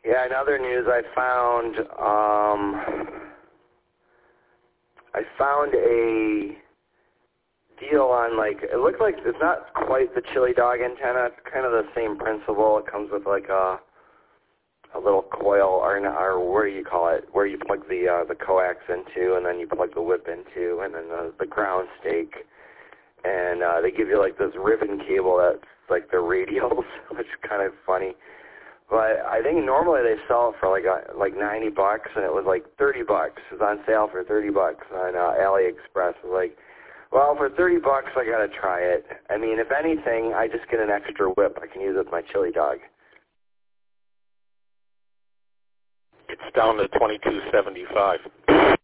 Yeah, in other news, I found a deal on, like, it looked like it's not quite the chili dog antenna. It's kind of the same principle. It comes with like a little coil, or what do you call it, where you plug the coax into, and then you plug the whip into, and then the ground stake. And they give you like this ribbon cable that's like the radials, which is kind of funny. But I think normally they sell it for like $90, and it was like $30. It was on sale for $30 on AliExpress. I was like, well, for $30, I gotta try it. I mean, if anything, I just get an extra whip. I can use it with my chili dog. It's down to $22.75.